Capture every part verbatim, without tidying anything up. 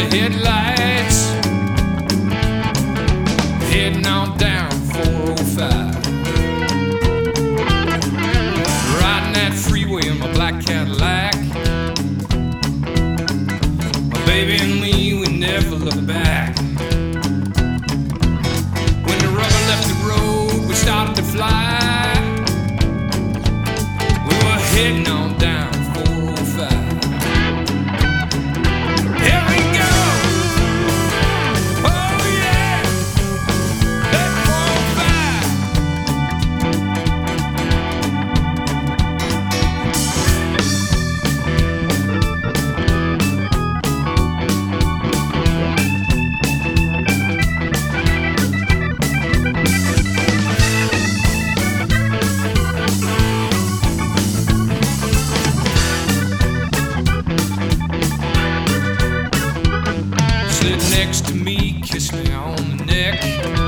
headlights, heading on down four oh five. Riding that freeway in my black Cadillac. My baby and me, we never look back. When the rubber left the road, we started to fly. We were heading on down four oh five. Here we go! Oh yeah! That four oh five. Next to me, kissed me on the neck.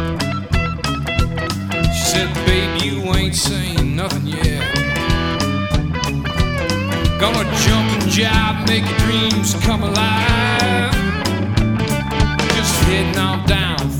She said, baby, you ain't saying nothing yet. Gonna jump and jive, make your dreams come alive. Just heading on down